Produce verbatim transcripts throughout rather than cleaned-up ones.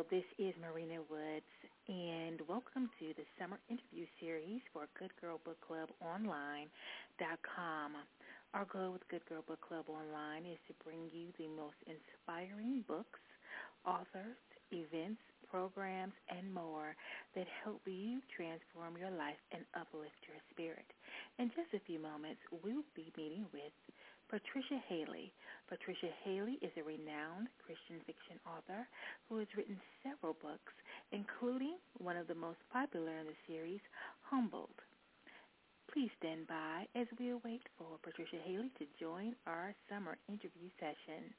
This is Marina Woods, and welcome to the summer interview series for Good Girl Book Club Online dot com. Our goal with Good Girl Book Club Online is to bring you the most inspiring books, authors, events, programs, and more that help you transform your life and uplift your spirit. In just a few moments, we'll be meeting with Patricia Hailey. Patricia Hailey is a renowned Christian fiction author who has written several books, including one of the most popular in the series, Humbled. Please stand by as we await for Patricia Hailey to join our summer interview session.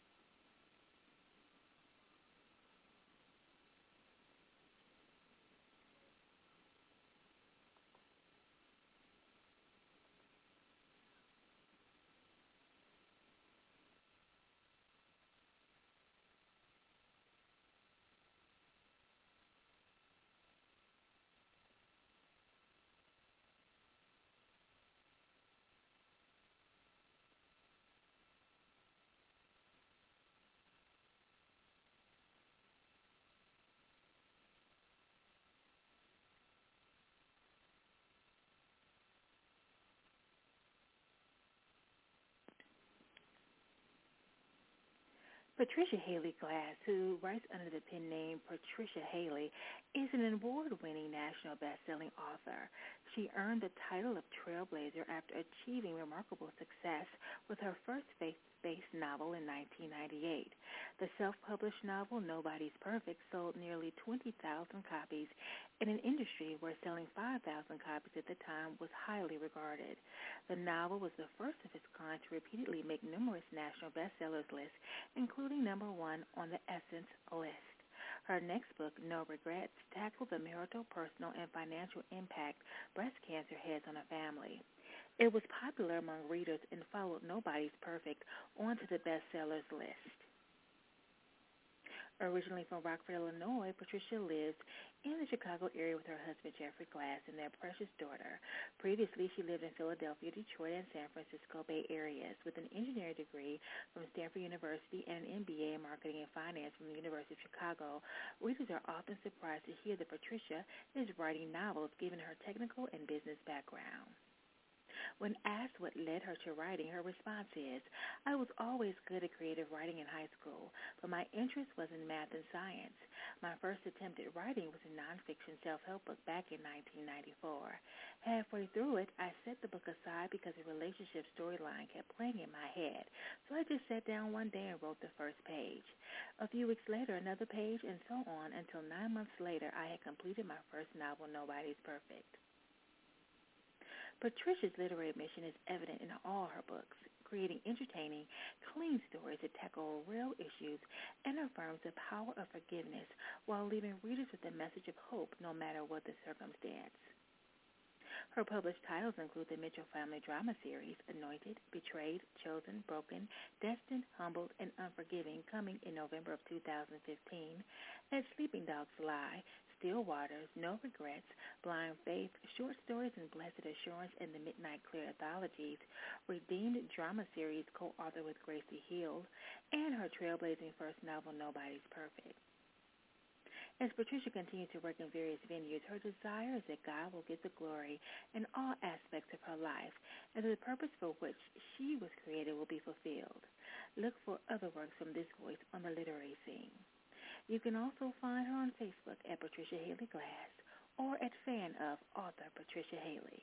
Patricia Hailey Glass, who writes under the pen name Patricia Hailey, is an award-winning national best-selling author. She earned the title of Trailblazer after achieving remarkable success with her first faith-based novel in nineteen ninety-eight. The self-published novel Nobody's Perfect sold nearly twenty thousand copies in an industry where selling five thousand copies at the time was highly regarded. The novel was the first of its kind to repeatedly make numerous national bestsellers lists, including number one on the Essence list. Her next book, No Regrets, tackled the marital, personal, and financial impact breast cancer has on a family. It was popular among readers and followed Nobody's Perfect onto the bestsellers list. Originally from Rockford, Illinois, Patricia lives in the Chicago area with her husband, Jeffrey Glass, and their precious daughter. Previously, she lived in Philadelphia, Detroit, and San Francisco Bay areas. With an engineering degree from Stanford University and an M B A in marketing and finance from the University of Chicago, readers are often surprised to hear that Patricia is writing novels given her technical and business background. When asked what led her to writing, her response is, I was always good at creative writing in high school, but my interest was in math and science. My first attempt at writing was a nonfiction self-help book back in nineteen ninety-four. Halfway through it, I set the book aside because a relationship storyline kept playing in my head, so I just sat down one day and wrote the first page. A few weeks later, another page, and so on, until nine months later, I had completed my first novel, Nobody's Perfect. Patricia's literary mission is evident in all her books, creating entertaining, clean stories that tackle real issues and affirms the power of forgiveness while leaving readers with a message of hope no matter what the circumstance. Her published titles include the Mitchell Family Drama Series, Anointed, Betrayed, Chosen, Broken, Destined, Humbled, and Unforgiving, coming in November of two thousand fifteen, As Sleeping Dogs Lie, Still Waters, No Regrets, Blind Faith, Short Stories and Blessed Assurance, and the Midnight Clear Anthologies, Redeemed Drama Series co-authored with Gracie Hill, and her trailblazing first novel, Nobody's Perfect. As Patricia continues to work in various venues, her desire is that God will get the glory in all aspects of her life, and that the purpose for which she was created will be fulfilled. Look for other works from this voice on the literary scene. You can also find her on Facebook at Patricia Hailey Glass or at fan of author Patricia Hailey.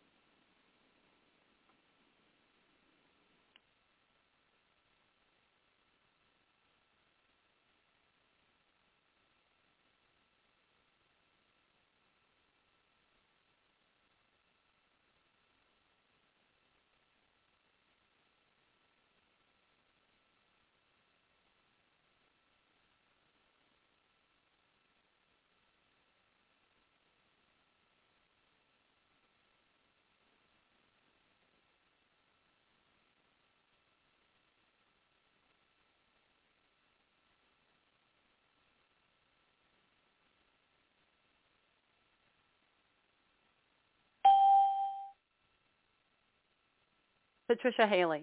Patricia Hailey.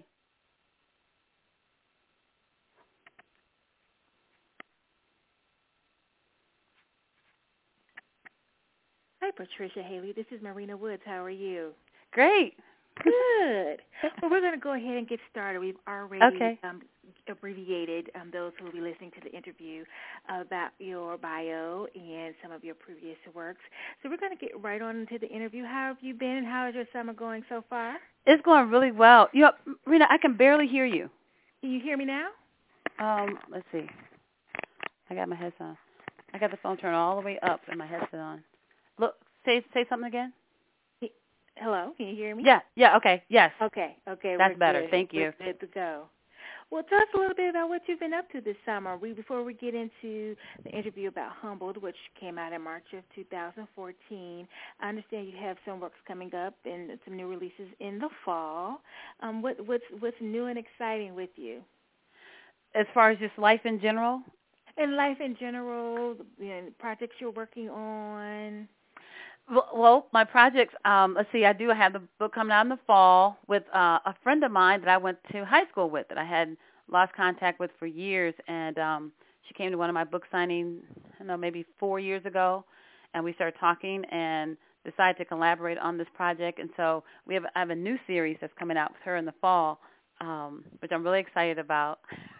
Patricia Haley. This is Marina Woods. How are you? Great. Good. Well, we're going to go ahead and get started. We've already okay. um, abbreviated um, those who will be listening to the interview uh, about your bio and some of your previous works. So we're going to get right on into the interview. How have you been, and how is your summer going so far? It's going really well. You know, Marina, I can barely hear you. Can you hear me now? Um, let's see. I got my headset on. I got the phone turned all the way up and my headset on. Look, say say something again. Hello, can you hear me? Yeah, yeah, okay, yes. Okay, okay. That's we're better. Good. Thank you. We're good to go. Well, tell us a little bit about what you've been up to this summer. We, before we get into the interview about Humbled, which came out in March of two thousand fourteen, I understand you have some works coming up and some new releases in the fall. Um, what, what's what's new and exciting with you? As far as just life in general? In life in general, you know, projects you're working on. Well, well my projects, um, let's see, I do have the book coming out in the fall with uh, a friend of mine that I went to high school with that I had lost contact with for years, and um, she came to one of my book signings, I don't know, maybe four years ago, and we started talking and decided to collaborate on this project, and so we have I have a new series that's coming out with her in the fall, um, which I'm really excited about.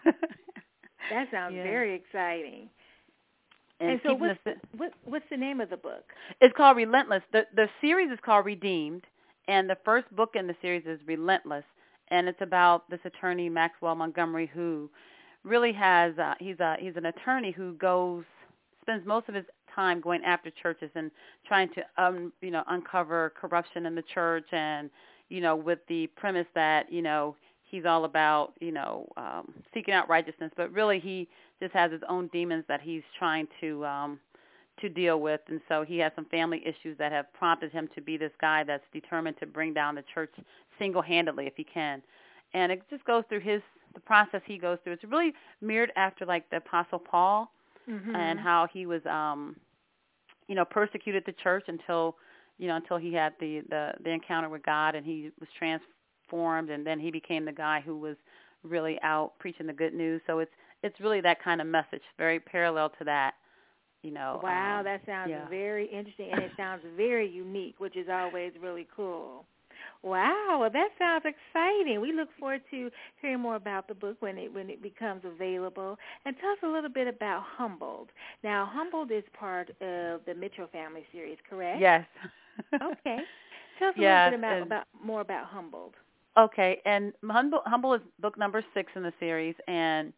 That sounds yeah. very exciting. And, and so what's, the, what, what's the name of the book? It's called Relentless. The the series is called Redeemed, and the first book in the series is Relentless, and it's about this attorney, Maxwell Montgomery, who really has, uh, he's a he's an attorney who goes, spends most of his time going after churches and trying to, um, you know, uncover corruption in the church, and, you know, with the premise that, you know, he's all about, you know, um, seeking out righteousness, but really he just has his own demons that he's trying to um, to deal with, and so he has some family issues that have prompted him to be this guy that's determined to bring down the church single-handedly if he can. And it just goes through his the process he goes through. It's really mirrored after like the Apostle Paul mm-hmm. and how he was, um, you know, persecuted the church until, you know, until he had the, the the encounter with God and he was transformed, and then he became the guy who was really out preaching the good news. So it's it's really that kind of message, very parallel to that. You know, wow, um, that sounds yeah. very interesting, and it sounds very unique, which is always really cool. Wow, well, that sounds exciting. We look forward to hearing more about the book when it when it becomes available. And tell us a little bit about Humbled. Now, Humbled is part of the Mitchell Family series, correct? Yes. Okay. Tell us a yes, little bit about, about more about Humbled. Okay, and Humble, Humble is book number six in the series, and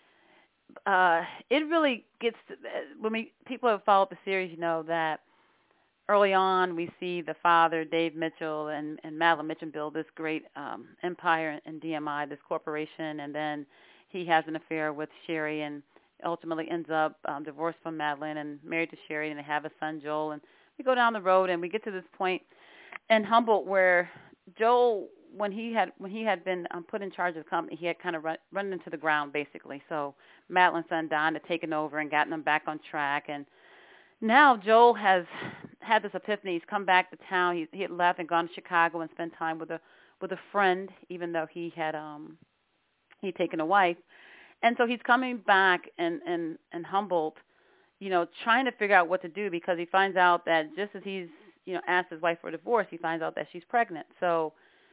uh, it really gets to, when we people have followed the series, you know that early on we see the father, Dave Mitchell, and, and Madeline Mitchell build this great um, empire in D M I, this corporation, and then he has an affair with Sherry and ultimately ends up um, divorced from Madeline and married to Sherry, and they have a son, Joel. And we go down the road, and we get to this point in Humboldt where Joel, when he had when he had been um, put in charge of the company, he had kind of run, run into the ground, basically. So Madeline's son, Don, had taken over and gotten them back on track. And now Joel has had this epiphany. He's come back to town. He, he had left and gone to Chicago and spent time with a with a friend, even though he had um he'd taken a wife. And so he's coming back and and and Humboldt, you know, trying to figure out what to do, because he finds out that just as he's you know asked his wife for a divorce, he finds out that she's pregnant. So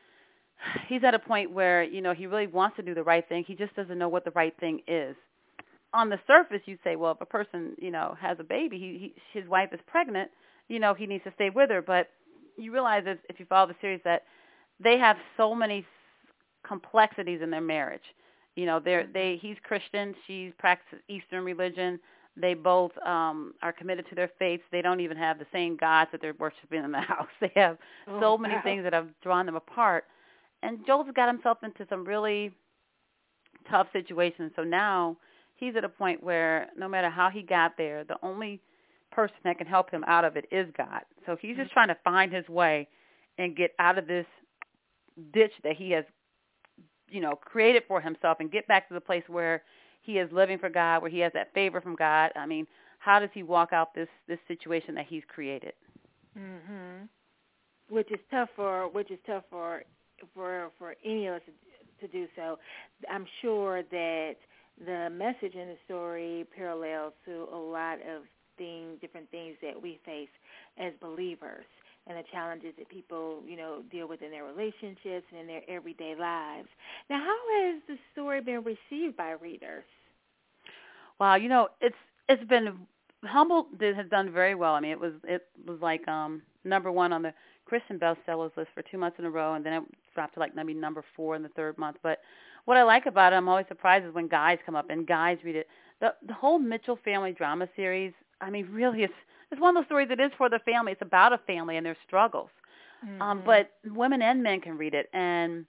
he's at a point where, you know, he really wants to do the right thing. He just doesn't know what the right thing is. On the surface, you say, well, if a person, you know, has a baby, he, he, his wife is pregnant, you know, he needs to stay with her. But you realize, if, if you follow the series, that they have so many complexities in their marriage. You know, they're, they he's Christian, she practices Eastern religion. They both um, are committed to their faiths. They don't even have the same gods that they're worshiping in the house. They have oh, so many wow. things that have drawn them apart. And Joel's got himself into some really tough situations. So now he's at a point where no matter how he got there, the only person that can help him out of it is God. So he's just trying to find his way and get out of this ditch that he has, you know, created for himself, and get back to the place where he is living for God, where he has that favor from God. I mean, how does he walk out this, this situation that he's created? Mhm. Which is tough for which is tough for for for any of us to, to do so. I'm sure that the message in the story parallels to a lot of confronting different things that we face as believers and the challenges that people, you know, deal with in their relationships and in their everyday lives. Now, how has the story been received by readers? Wow, you know, it's it's been Humble did, has done very well. I mean, it was it was like um, number one on the Christian bestsellers list for two months in a row, and then it dropped to like maybe number four in the third month. But what I like about it, I'm always surprised is when guys come up and guys read it. The the whole Mitchell family drama series, I mean, really, it's it's one of those stories that is for the family. It's about a family and their struggles. Mm-hmm. Um, but women and men can read it, and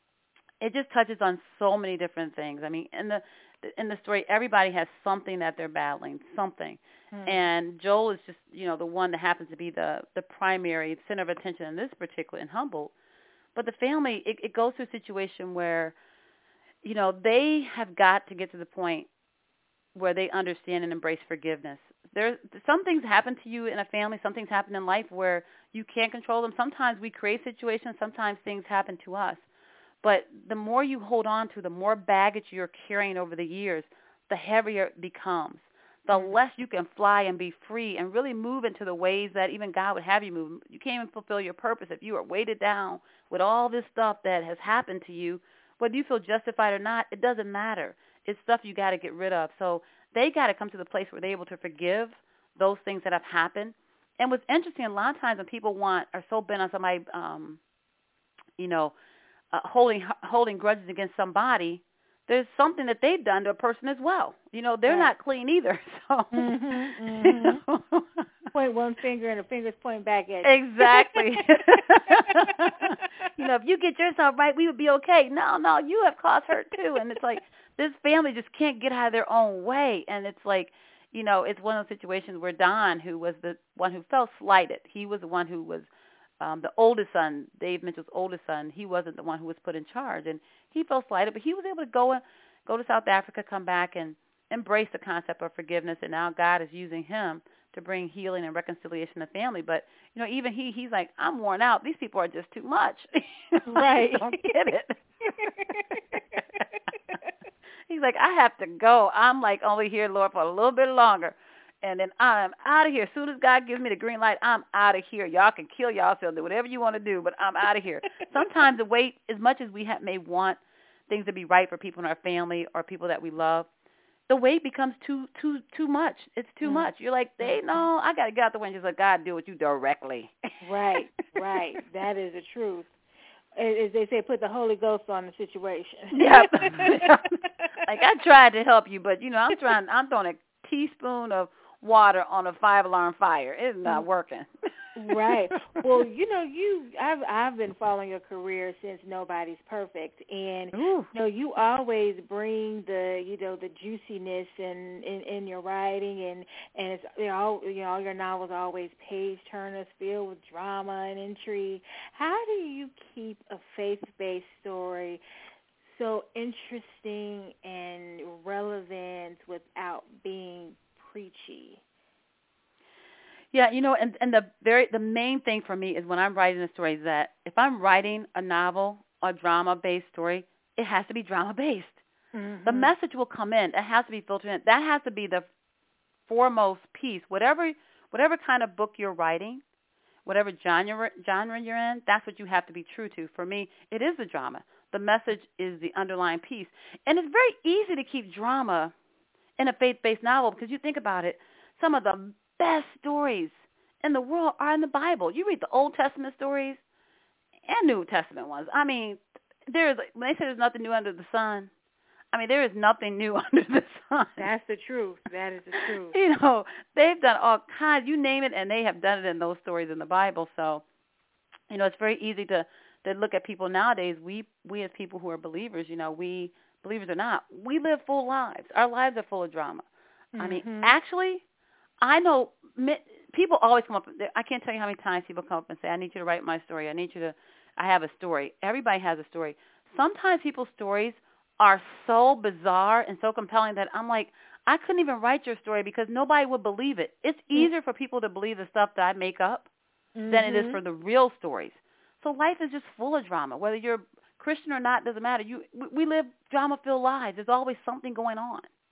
it just touches on so many different things. I mean, in the in the story, everybody has something that they're battling, something. Mm-hmm. And Joel is just, you know, the one that happens to be the, the primary center of attention in this particular, in Humboldt. But the family, it, it goes through a situation where, you know, they have got to get to the point where they understand and embrace forgiveness. There, some things happen to you in a family, some things happen in life where you can't control them. Sometimes we create situations, sometimes things happen to us. But the more you hold on to, the more baggage you're carrying over the years, the heavier it becomes. The less you can fly and be free and really move into the ways that even God would have you move. You can't even fulfill your purpose if you are weighted down with all this stuff that has happened to you. Whether you feel justified or not, it doesn't matter. It's stuff you got to get rid of. So they got to come to the place where they're able to forgive those things that have happened. And what's interesting, a lot of times when people want are so bent on somebody, um, you know, uh, holding holding grudges against somebody, there's something that they've done to a person as well. You know, they're right. not clean either. So, mm-hmm, mm-hmm. You know. Point one finger and the finger's pointing back at you. Exactly. You know, if you get yourself right, we would be okay. No, no, you have caused hurt too. And it's like this family just can't get out of their own way. And it's like, you know, it's one of those situations where Don, who was the one who felt slighted, he was the one who was um, the oldest son, Dave Mitchell's oldest son. He wasn't the one who was put in charge, and he felt slighted, but he was able to go and go to South Africa, come back, and embrace the concept of forgiveness. And now God is using him to bring healing and reconciliation to the family. But you know, even he, he's like, I'm worn out. These people are just too much. Right? I don't get it. He's like, I have to go. I'm like only here, Lord, for a little bit longer, and then I'm out of here. As soon as God gives me the green light, I'm out of here. Y'all can kill yourselves, do whatever you want to do, but I'm out of here. Sometimes the wait, as much as we have, may want things to be right for people in our family or people that we love, the wait becomes too too too much. It's too mm-hmm. much. You're like, they no, I got to get out the way and just let God deal with you directly. Right, right. That is the truth. As they say, put the Holy Ghost on the situation. Yep. Like, I tried to help you, but, you know, I'm trying, I'm throwing a teaspoon of water on a five-alarm fire. It's not working. Right. Well, you know, you I've I've been following your career since Nobody's Perfect, and Ooh. you know, you always bring the you know the juiciness in, in, in your writing, and and it's you know you know all your novels are always page turners filled with drama and intrigue. How do you keep a faith-based story so interesting and relevant without being preachy? Yeah, you know, and, and the very the main thing for me is when I'm writing a story is that if I'm writing a novel, a drama-based story, it has to be drama-based. Mm-hmm. The message will come in. It has to be filtered in. That has to be the foremost piece. Whatever whatever kind of book you're writing, whatever genre genre you're in, that's what you have to be true to. For me, it is the drama. The message is the underlying piece. And it's very easy to keep drama in a faith-based novel because you think about it, some of the best stories in the world are in the Bible. You read the Old Testament stories and New Testament ones. I mean, there's when they say there's nothing new under the sun, I mean, there is nothing new under the sun. That's the truth. That is the truth. You know, they've done all kinds, you name it, and they have done it in those stories in the Bible. So, you know, it's very easy to, to look at people nowadays. We, we as people who are believers, you know, we, believers or not, we live full lives. Our lives are full of drama. Mm-hmm. I mean, actually, I know people always come up. I can't tell you how many times people come up and say, I need you to write my story. I need you to, I have a story. Everybody has a story. Sometimes people's stories are so bizarre and so compelling that I'm like, I couldn't even write your story because nobody would believe it. It's easier mm-hmm. for people to believe the stuff that I make up mm-hmm. than it is for the real stories. So life is just full of drama. Whether you're Christian or not, doesn't matter. You, we live drama-filled lives. There's always something going on.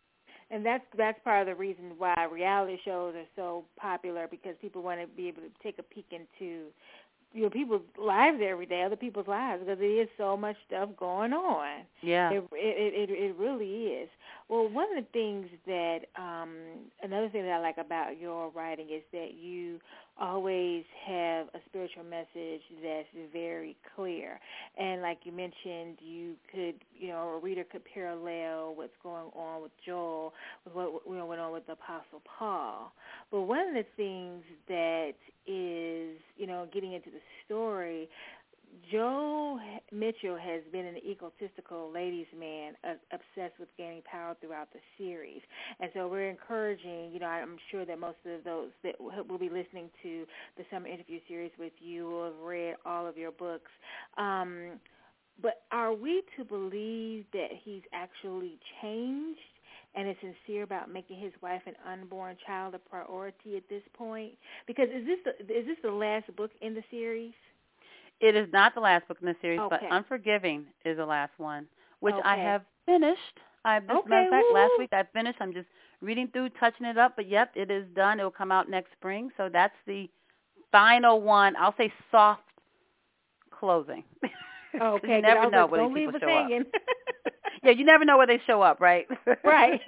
And that's that's part of the reason why reality shows are so popular, because people want to be able to take a peek into, you know, people's lives every day, other people's lives, because there is so much stuff going on. Yeah. It it it, it really is. Well, one of the things that um, another thing that I like about your writing is that you always have a spiritual message that's very clear. And like you mentioned, you could, you know, a reader could parallel what's going on with Joel with what you know, went on with the Apostle Paul. But one of the things that is, you know, getting into the story, Joe Mitchell has been an egotistical ladies' man, uh, obsessed with gaining power throughout the series. And so we're encouraging, you know, I'm sure that most of those that will be listening to the summer interview series with you will have read all of your books. Um, but are we to believe that he's actually changed and is sincere about making his wife and unborn child a priority at this point? Because is this the, is this the last book in the series? It is not the last book in the series, Okay. but Unforgiving is the last one, which Okay. I have finished. I, this Okay, matter of fact, woo. last week I finished. I'm just reading through, touching it up, but yep, it is done. It will come out next spring. So that's the final one. I'll say soft closing. Okay, you never know like, where don't these leave people us show hanging. up. Yeah, you never know where they show up, right? Right.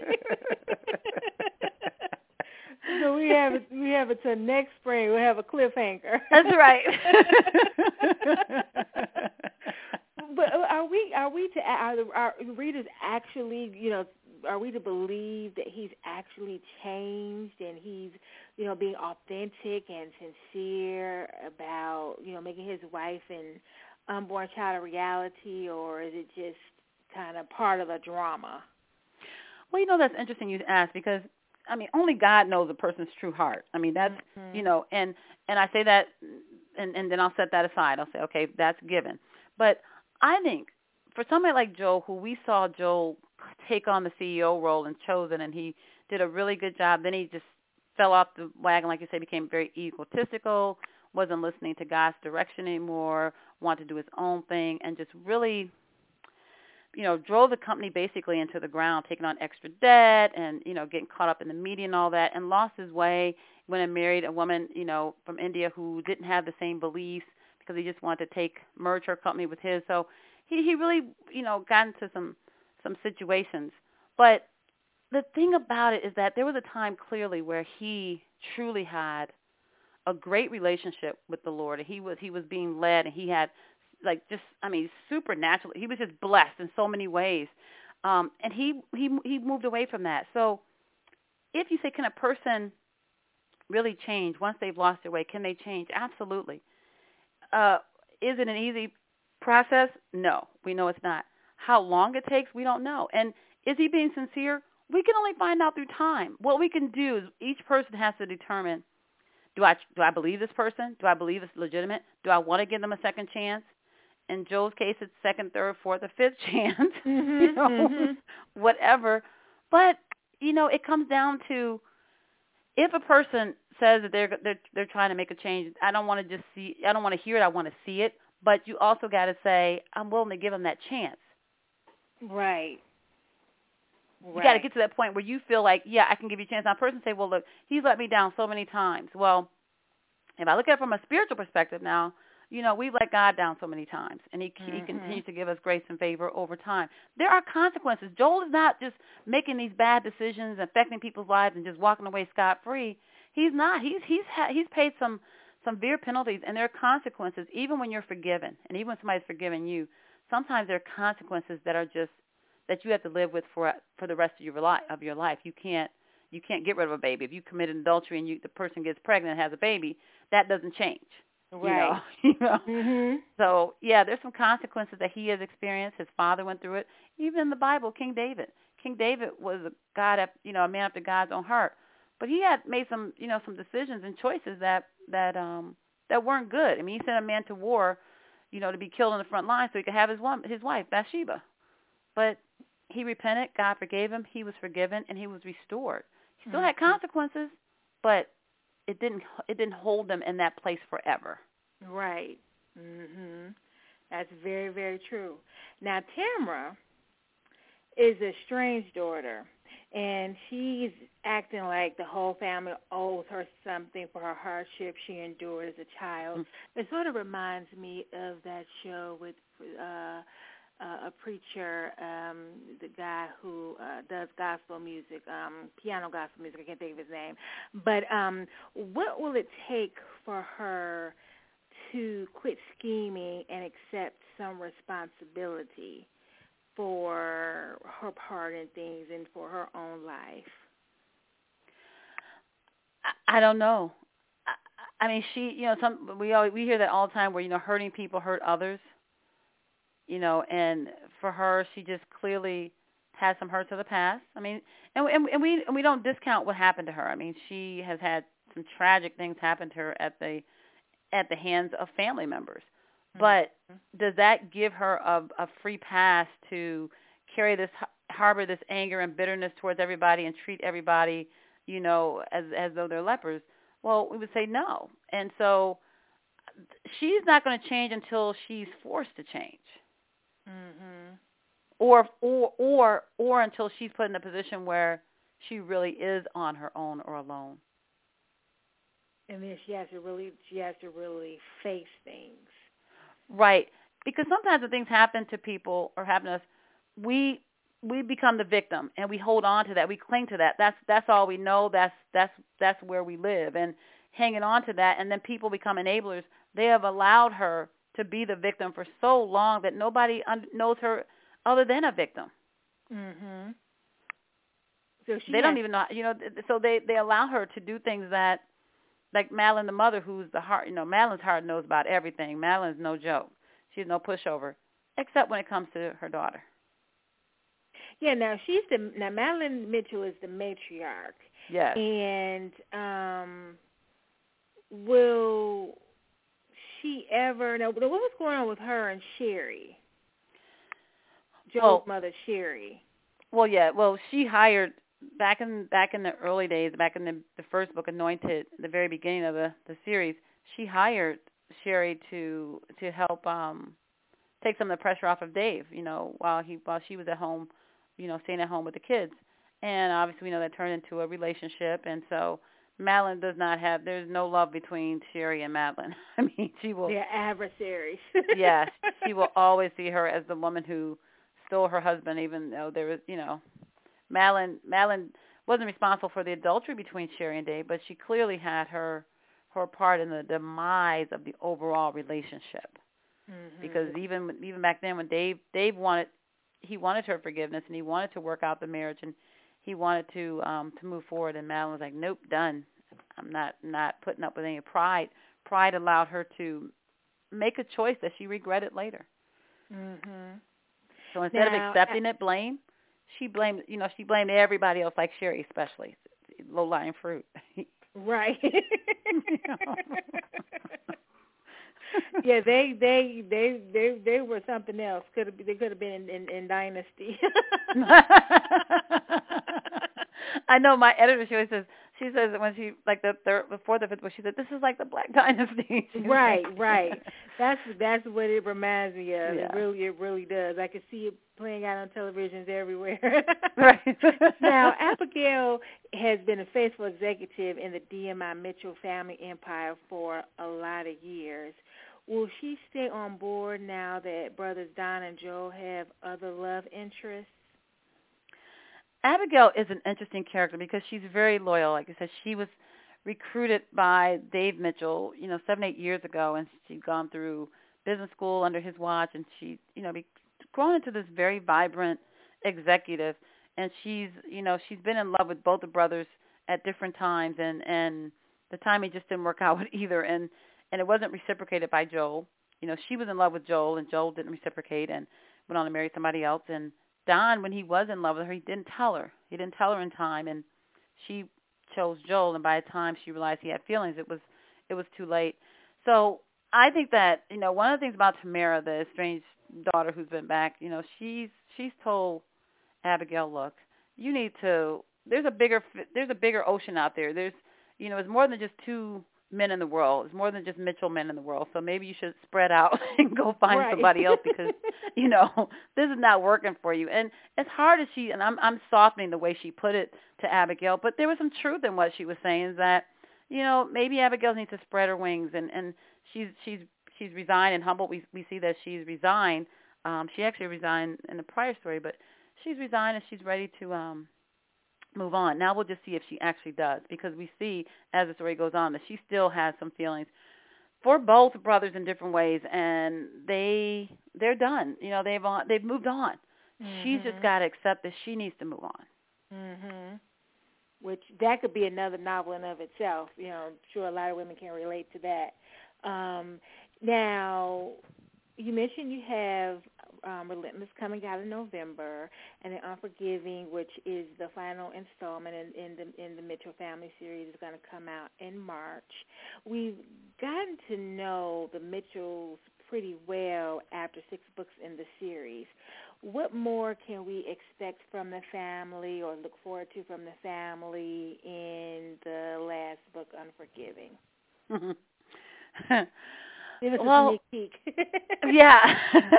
So we have it, we have it till next spring. We'll have a cliffhanger. That's right. But are we are we to are, the, are readers actually, you know, are we to believe that he's actually changed and he's, you know, being authentic and sincere about, you know, making his wife and unborn child a reality, or is it just kind of part of the drama? Well, you know, that's interesting you ask, because I mean, only God knows a person's true heart. I mean, that's, mm-hmm. you know, and, and I say that, and, and then I'll set that aside. I'll say, okay, that's given. But I think for somebody like Joel, who we saw Joel take on the C E O role and Chosen, and he did a really good job, then he just fell off the wagon, like you say, became very egotistical, wasn't listening to God's direction anymore, wanted to do his own thing, and just really, you know, drove the company basically into the ground, taking on extra debt and, you know, getting caught up in the media and all that, and lost his way, went and married a woman, you know, from India who didn't have the same beliefs, because he just wanted to take, merge her company with his. So he, he really, you know, got into some, some situations. But the thing about it is that there was a time clearly where he truly had a great relationship with the Lord, and he was, he was being led, and he had, like, just, I mean, supernaturally, he was just blessed in so many ways. Um, and he, he, he moved away from that. So if you say, can a person really change once they've lost their way? Can they change? Absolutely. Uh, is it an easy process? No, we know it's not. How long it takes, we don't know. And is he being sincere? We can only find out through time. What we can do is each person has to determine, do I, do I believe this person? Do I believe it's legitimate? Do I want to give them a second chance? In Joel's case, it's second, third, fourth, or fifth chance, mm-hmm, you know, mm-hmm. whatever. But, you know, it comes down to, if a person says that they're they're they're trying to make a change, I don't want to just see, I don't want to hear it, I want to see it. But you also got to say, I'm willing to give them that chance. Right. You right. got to get to that point where you feel like, yeah, I can give you a chance. Now, a person say, well, look, he's let me down so many times. Well, if I look at it from a spiritual perspective now, you know, we've let God down so many times, and he, mm-hmm. he continues to give us grace and favor over time. There are consequences. Joel is not just making these bad decisions, affecting people's lives, and just walking away scot-free. He's not. He's he's ha- he's paid some some severe penalties, and there are consequences even when you're forgiven, and even when somebody's forgiven you. Sometimes there are consequences that are just that you have to live with for for the rest of your life. Of your life, you can't you can't get rid of a baby. If you commit adultery and you the person gets pregnant and has a baby, that doesn't change. Right. You know, you know? Mm-hmm. So, yeah, there's some consequences that he has experienced. His father went through it. Even in the Bible, King David. King David was a God, you know, a man after God's own heart. But he had made some, you know, some decisions and choices that that um that weren't good. I mean, he sent a man to war, you know, to be killed on the front line so he could have his one, his wife, Bathsheba. But he repented. God forgave him. He was forgiven, and he was restored. He still mm-hmm. had consequences, but it didn't it didn't hold them in that place forever. Right. Mhm. That's very, very true. Now, Tamara is a strange daughter. and she's acting like the whole family owes her something for her hardship she endured as a child. Mm-hmm. It sort of reminds me of that show with uh, uh, a preacher, um, the guy who uh, does gospel music, um, piano gospel music. I can't think of his name. But um, what will it take for her to quit scheming and accept some responsibility for her part in things and for her own life? I, I don't know. I, I mean, she, you know, some we always, we hear that all the time where, you know, hurting people hurt others. You know, and for her, she just clearly has some hurts of the past. I mean, and, and, and we and we don't discount what happened to her. I mean, she has had some tragic things happen to her at the at the hands of family members. Mm-hmm. But does that give her a, a free pass to carry this, harbor this anger and bitterness towards everybody and treat everybody, you know, as as though they're lepers? Well, we would say no. And so she's not going to change until she's forced to change. Mm-hmm. Or, or, or, or until she's put in a position where she really is on her own or alone. And then she has to really, she has to really face things. Right, because sometimes when things happen to people or happen to us, we we become the victim and we hold on to that. We cling to that. That's that's all we know. That's that's that's where we live, and hanging on to that. And then people become enablers. They have allowed her to be the victim for so long that nobody un- knows her other than a victim. Mhm. So she they has- don't even know, you know. So they they allow her to do things that, like Madeline, the mother, who's the heart. You know, Madeline's heart knows about everything. Madeline's no joke. She's no pushover, except when it comes to her daughter. Yeah. Now she's the now Madeline Mitchell is the matriarch. Yes. And um, will she ever now? What was going on with her and Sherry? Joe's well, mother, Sherry. Well, yeah. Well, she hired back in back in the early days, back in the, the first book, Anointed, the very beginning of the, the series. She hired Sherry to to help um, take some of the pressure off of Dave. You know, while he while she was at home, you know, staying at home with the kids. And obviously, we know that turned into a relationship. And so Madeline does not have. There's no love between Sherry and Madeline. I mean, she will. They're adversaries. Yes, she will always see her as the woman who stole her husband, even though there was, you know, Madeline, Madeline wasn't responsible for the adultery between Sherry and Dave, but she clearly had her her part in the demise of the overall relationship. Mm-hmm. Because even even back then, when Dave Dave wanted he wanted her forgiveness and he wanted to work out the marriage and he wanted to um, to move forward, and Madeline was like, nope, done. I'm not not putting up with any pride. Pride allowed her to make a choice that she regretted later. Mm-hmm. So instead now, of accepting it, blame, she blamed, you know, she blamed everybody else, like Sherry especially, low-lying fruit. Right. Yeah, they they they they they were something else. Could have they could have been in, in, in Dynasty. I know my editor. She always says she says that when she like the third before the fifth book, she said this is like the Black Dynasty. Right, right. That's that's what it reminds me of. Yeah. It really it really does. I can see it playing out on televisions everywhere. Right. Now, Abigail has been a faithful executive in the D M I Mitchell family empire for a lot of years. Will she stay on board now that brothers Don and Joe have other love interests? Abigail is an interesting character because she's very loyal. Like I said, she was recruited by Dave Mitchell, you know, seven, eight years ago, and she'd gone through business school under his watch, and she, you know, be, grown into this very vibrant executive. And she's, you know, she's been in love with both the brothers at different times, and and the timing just didn't work out with either, and and it wasn't reciprocated by Joel. You know, she was in love with Joel, and Joel didn't reciprocate, and went on to marry somebody else. And Don, when he was in love with her, he didn't tell her. He didn't tell her in time, and she chose Joel. And by the time she realized he had feelings, it was it was too late. So I think that, you know, one of the things about Tamara, the estranged daughter who's been back, you know, she's she's told Abigail, look, you need to. There's a bigger there's a bigger ocean out there. There's, you know, it's more than just two men in the world. There's more than just Mitchell men in the world. So maybe you should spread out and go find right. somebody else because, you know, this is not working for you. And as hard as she, and I'm I'm softening the way she put it to Abigail, but there was some truth in what she was saying, is that, you know, maybe Abigail needs to spread her wings, and, and she's she's she's resigned and humbled. We we see that she's resigned. Um, she actually resigned in the prior story, but she's resigned and she's ready to um move on. Now we'll just see if she actually does, because we see as the story goes on that she still has some feelings for both brothers in different ways, and they they're done. You know, they've on, they've moved on. Mm-hmm. She's just got to accept that she needs to move on. Mhm. Which that could be another novel in of itself. You know, I'm sure a lot of women can relate to that. Um, now, you mentioned you have um, Relentless coming out in November, and The Unforgiving, which is the final installment in, in the in the Mitchell family series, is going to come out in March. We've gotten to know the Mitchells pretty well after six books in the series. What more can we expect from the family, or look forward to from the family, in the last book, Unforgiving? Give us well, a sneak peek. yeah.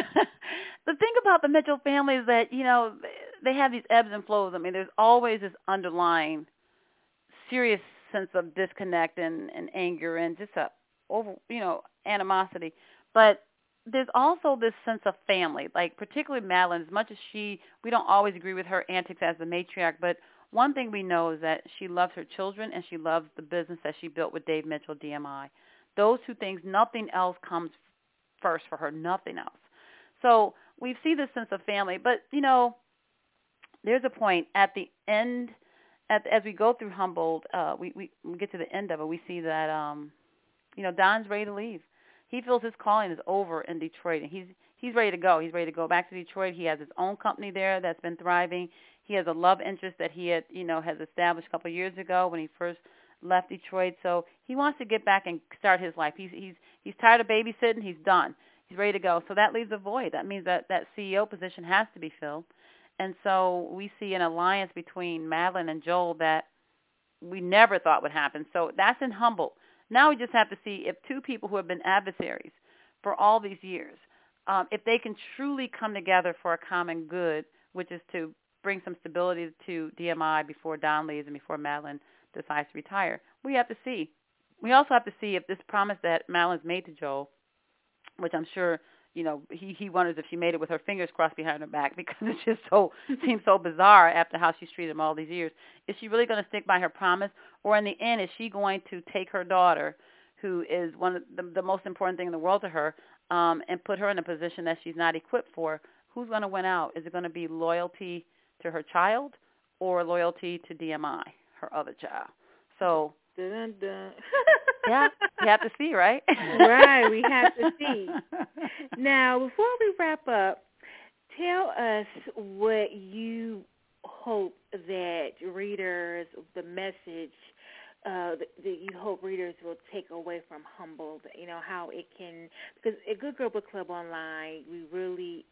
The thing about the Mitchell family is that, you know, they have these ebbs and flows. I mean, there's always this underlying serious sense of disconnect and, and anger and just a over, you know, animosity. But there's also this sense of family, like particularly Madeline. As much as she, we don't always agree with her antics as the matriarch, but one thing we know is that she loves her children and she loves the business that she built with Dave Mitchell, D M I. Those two things, nothing else comes first for her, nothing else. So we see this sense of family, but, you know, there's a point at the end, at, as we go through Humboldt, uh, we, we, we get to the end of it, we see that, um, you know, Don's ready to leave. He feels his calling is over in Detroit, and he's he's ready to go. He's ready to go back to Detroit. He has his own company there that's been thriving. He has a love interest that he had, you know, has established a couple of years ago when he first left Detroit. So he wants to get back and start his life. He's he's he's tired of babysitting. He's done. He's ready to go. So that leaves a void. That means that that C E O position has to be filled. And so we see an alliance between Madeline and Joel that we never thought would happen. So that's in Humboldt. Now we just have to see if two people who have been adversaries for all these years, um, if they can truly come together for a common good, which is to bring some stability to D M I before Don leaves and before Madeline decides to retire. We have to see. We also have to see if this promise that Madeline's made to Joel, which I'm sure, you know, he, he wonders if she made it with her fingers crossed behind her back, because it just so seems so bizarre after how she's treated him all these years. Is she really going to stick by her promise? Or in the end, is she going to take her daughter, who is one of the, the most important thing in the world to her, um, and put her in a position that she's not equipped for? Who's going to win out? Is it going to be loyalty to her child or loyalty to D M I, her other child? So, dun, dun. yeah, you have to see, right? Right, we have to see. Now, before we wrap up, tell us what you hope that readers, the message uh, that, that you hope readers will take away from Humboldt, you know, how it can, because at Good Girl Book Club Online, we really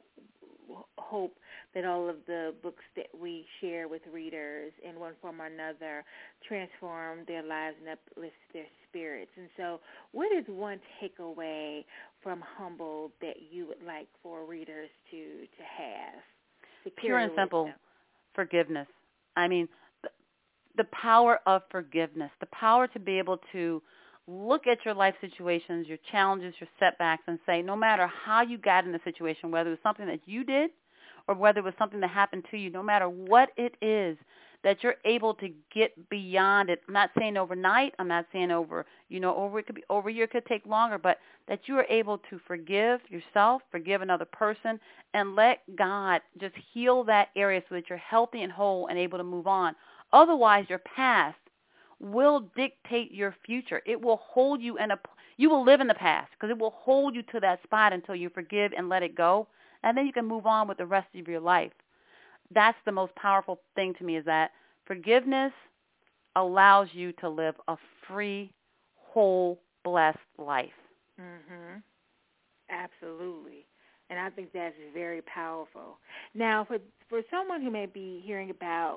hope that all of the books that we share with readers in one form or another transform their lives and uplift their spirits. And so what is one takeaway from Humboldt that you would like for readers to, to have? To Pure and simple them? forgiveness. I mean, the, the power of forgiveness, the power to be able to look at your life situations, your challenges, your setbacks, and say, no matter how you got in the situation, whether it was something that you did or whether it was something that happened to you, no matter what it is, that you're able to get beyond it. I'm not saying overnight. I'm not saying over, you know, over it could be over a year, it could take longer, but that you are able to forgive yourself, forgive another person, and let God just heal that area so that you're healthy and whole and able to move on. Otherwise, your past will dictate your future. It will hold you in a, you will live in the past because it will hold you to that spot until you forgive and let it go, and then you can move on with the rest of your life. That's the most powerful thing to me, is that forgiveness allows you to live a free, whole, blessed life. Mhm. Absolutely. And I think that's very powerful. Now, for for someone who may be hearing about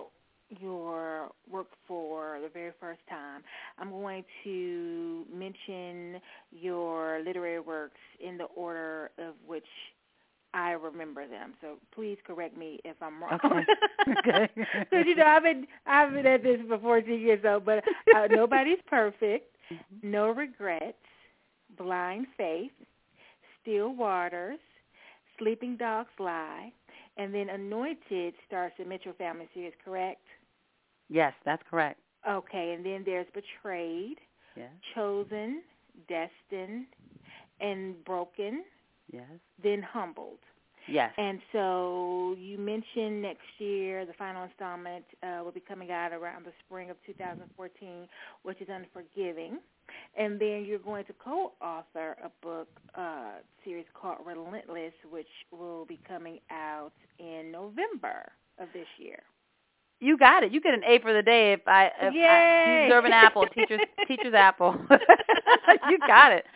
your work for the very first time, I'm going to mention your literary works in the order of which I remember them. So please correct me if I'm wrong. Okay. Okay. Because you know I've been I've been at this for fourteen years old, but uh, Nobody's Perfect, mm-hmm. No Regrets, Blind Faith, Still Waters, Sleeping Dogs Lie, and then Anointed starts the Mitchell Family series, correct? Yes, that's correct. Okay, and then there's Betrayed, yes. Chosen, Destined, and Broken. Yes. Then Humbled. Yes. And so you mentioned next year the final installment uh, will be coming out around the spring of two thousand fourteen, which is Unforgiving. And then you're going to co-author a book uh, series called Relentless, which will be coming out in November of this year. You got it. You get an A for the day if I if I, you deserve an apple. Teacher's teacher's apple. You got it.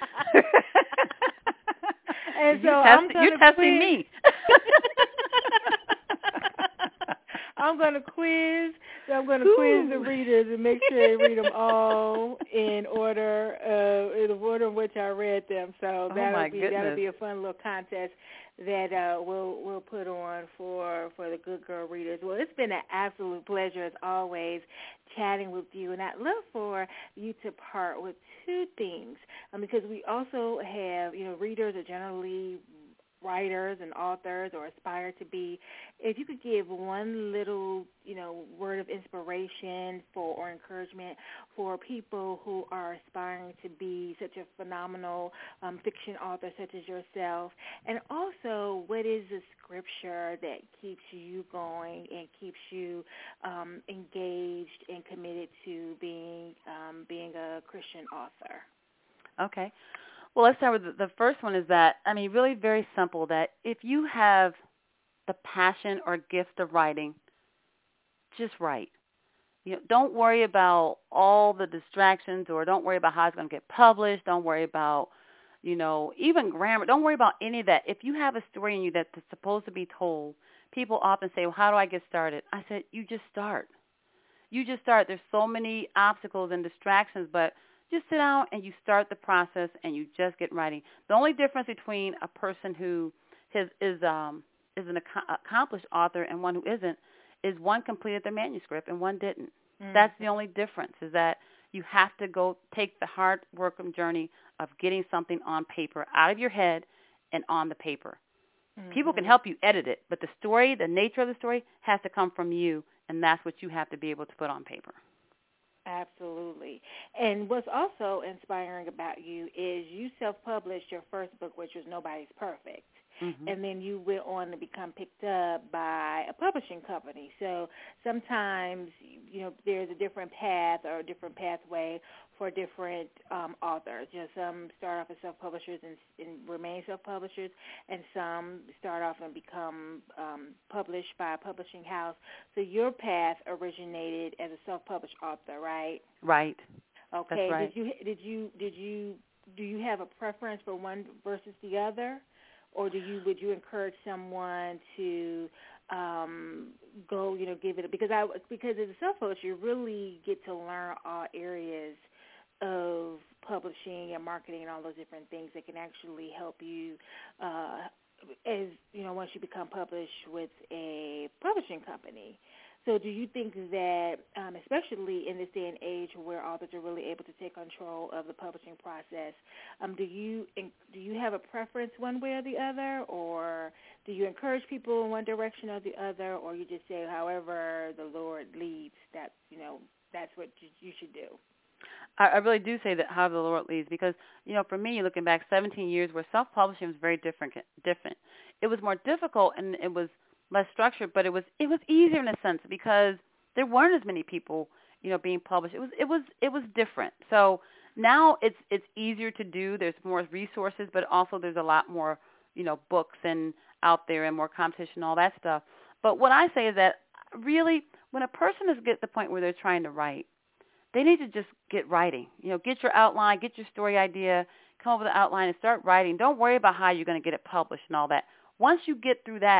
And so you I'm test, you're testing me. I'm going to quiz. I'm going to quiz the readers and make sure they read them all in order, uh, in the order in which I read them. So that'll oh be goodness. that'll be a fun little contest that uh, we'll we'll put on for for the Good Girl readers. Well, it's been an absolute pleasure as always chatting with you, and I'd love for you to part with two things um, because we also have you know readers are generally writers and authors or aspire to be. If you could give one little, you know, word of inspiration for or encouragement for people who are aspiring to be such a phenomenal um, fiction author such as yourself, and also what is the scripture that keeps you going and keeps you um, engaged and committed to being um, being a Christian author? Okay. Well, let's start with the, the first one is that, I mean, really very simple, that if you have the passion or gift of writing, just write. You know, don't worry about all the distractions or don't worry about how it's going to get published. Don't worry about, you know, even grammar. Don't worry about any of that. If you have a story in you that's supposed to be told, people often say, well, how do I get started? I said, you just start. You just start. There's so many obstacles and distractions, but just sit down and you start the process and you just get writing. The only difference between a person who has, is um, is an ac- accomplished author and one who isn't is one completed their manuscript and one didn't. Mm-hmm. That's the only difference, is that you have to go take the hard work and journey of getting something on paper, out of your head and on the paper. Mm-hmm. People can help you edit it, but the story, the nature of the story, has to come from you, and that's what you have to be able to put on paper. Absolutely. And what's also inspiring about you is you self-published your first book, which was Nobody's Perfect. Mm-hmm. And then you went on to become picked up by a publishing company. So sometimes, you know, there's a different path or a different pathway for different um, authors. You know, some start off as self-publishers and, and remain self-publishers, and some start off and become um, published by a publishing house. So your path originated as a self-published author, right? Right. Okay. That's right. Did you did you did you do you have a preference for one versus the other? Or do you would you encourage someone to um, go, you know, give it a, because I because as a self-publisher, you really get to learn all areas of publishing and marketing and all those different things that can actually help you uh, as you know once you become published with a publishing company. So do you think that, um, especially in this day and age where authors are really able to take control of the publishing process, um, do you do you have a preference one way or the other, or do you encourage people in one direction or the other, or you just say however the Lord leads, that you know that's what you should do? I, I really do say that however the Lord leads, because you know for me, looking back seventeen years, where self-publishing was very different. Different. It was more difficult and it was less structured, but it was it was easier in a sense because there weren't as many people, you know, being published. It was it was it was different. So now it's it's easier to do. There's more resources, but also there's a lot more, you know, books and out there and more competition, all that stuff. But what I say is that really, when a person is at the point where they're trying to write, they need to just get writing. You know, get your outline, get your story idea, come up with an outline and start writing. Don't worry about how you're going to get it published and all that. Once you get through that,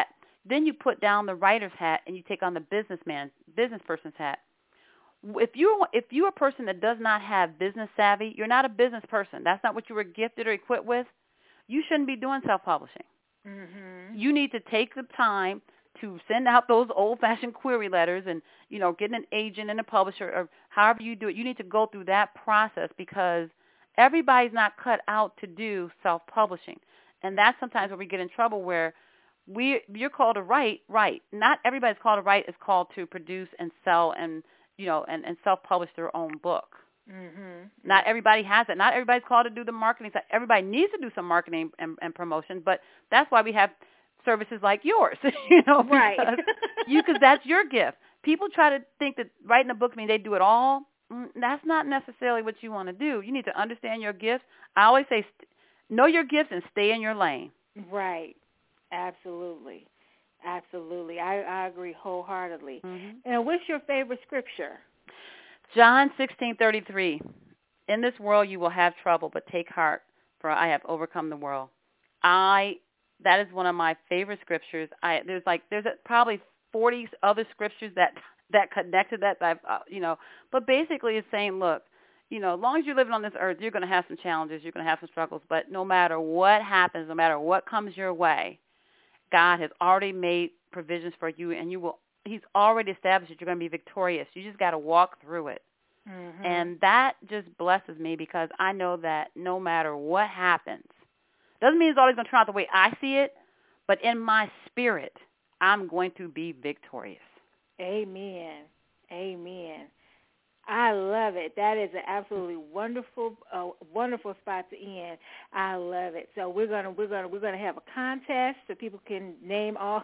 then you put down the writer's hat and you take on the businessman, business person's hat. If you're if you're a person that does not have business savvy, you're not a business person. That's not what you were gifted or equipped with. You shouldn't be doing self-publishing. Mm-hmm. You need to take the time to send out those old-fashioned query letters and, you know, get an agent and a publisher or however you do it. You need to go through that process because everybody's not cut out to do self-publishing. And that's sometimes where we get in trouble where we you're called to write, write. Not everybody's called to write is called to produce and sell and, you know, and, and self-publish their own book. Mm-hmm. Not everybody has it. Not everybody's called to do the marketing side. Everybody needs to do some marketing and, and promotion, but that's why we have services like yours, you know, right? you because that's your gift. People try to think that writing a book means they do it all. Mm, that's not necessarily what you want to do. You need to understand your gifts. I always say, st- know your gifts and stay in your lane. Right. Absolutely. Absolutely. I, I agree wholeheartedly. Mm-hmm. And what's your favorite scripture? John sixteen thirty-three. In this world you will have trouble, but take heart, for I have overcome the world. I that is one of my favorite scriptures. I there's like there's a, probably forty other scriptures that that connect to that. that I've, uh, you know, but basically it's saying, look, you know, as long as you're living on this earth, you're going to have some challenges, you're going to have some struggles, but no matter what happens, no matter what comes your way, God has already made provisions for you, and you will. He's already established that you're going to be victorious. You just got to walk through it. Mm-hmm. And that just blesses me because I know that no matter what happens, doesn't mean it's always going to turn out the way I see it, but in my spirit, I'm going to be victorious. Amen. Amen. I love it. That is an absolutely wonderful, uh, wonderful spot to end. I love it. So we're gonna, we're gonna, we're gonna have a contest so people can name all,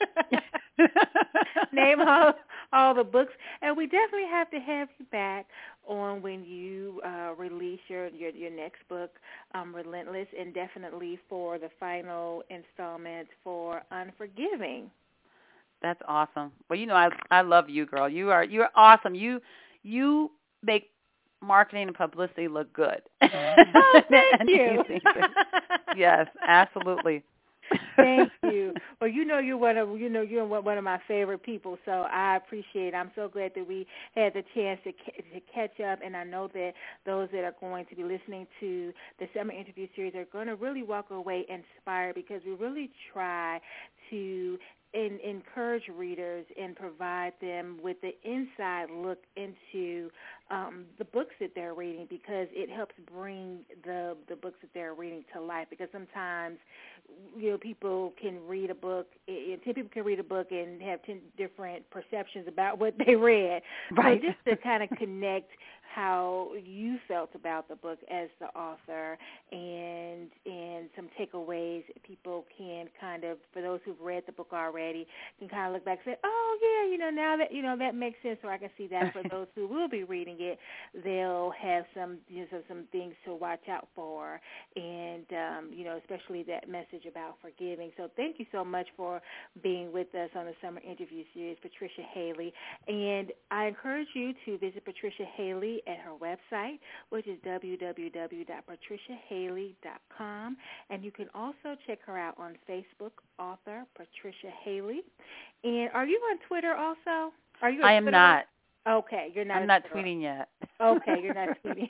name all, all the books, and we definitely have to have you back on when you uh, release your, your your next book, um, Relentless, and definitely for the final installment for Unforgiving. That's awesome. Well, you know, I I love you, girl. You are you're awesome. You. You make marketing and publicity look good. Oh, thank you. Yes, absolutely. Thank you. Well, you know you're one of you know you're one of my favorite people, so I appreciate it. I'm so glad that we had the chance to to catch up, and I know that those that are going to be listening to the summer interview series are going to really walk away inspired because we really try to In, encourage readers and provide them with the inside look into um, the books that they're reading because it helps bring the the books that they're reading to life. Because sometimes, you know, people can read a book, it, ten people can read a book and have ten different perceptions about what they read. Right. So just to kind of connect how you felt about the book as the author and and some takeaways people can kind of, for those who've read the book already, can kind of look back and say, oh, yeah, you know, now that, you know, that makes sense, or I can see that. For those who will be reading it, they'll have some, you know, some, some things to watch out for, and, um, you know, especially that message about forgiving. So thank you so much for being with us on the summer interview series, Patricia Haley. And I encourage you to visit Patricia Haley at her website, which is w w w dot patricia haley dot com. And you can also check her out on Facebook, author Patricia Haley. And are you on Twitter also? Are you on I am Twitter? not. Okay, you're not. I'm not tweeting yet. Okay, you're not tweeting.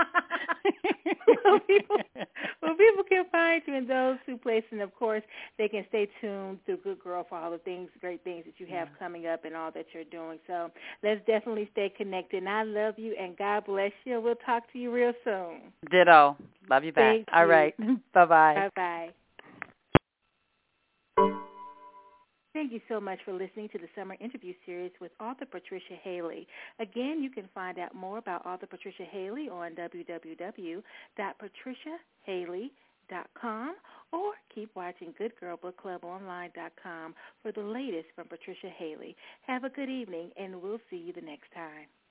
well, people, well, people can find you in those two places, and of course, they can stay tuned to Good Girl for all the things, great things that you have yeah. coming up and all that you're doing. So let's definitely stay connected. And I love you, and God bless you. We'll talk to you real soon. Ditto. Love you back. Thank all you. right. Bye-bye. Bye-bye. Thank you so much for listening to the Summer Interview Series with author Patricia Haley. Again, you can find out more about author Patricia Haley on w w w dot patricia haley dot com or keep watching good girl book club online dot com for the latest from Patricia Haley. Have a good evening, and we'll see you the next time.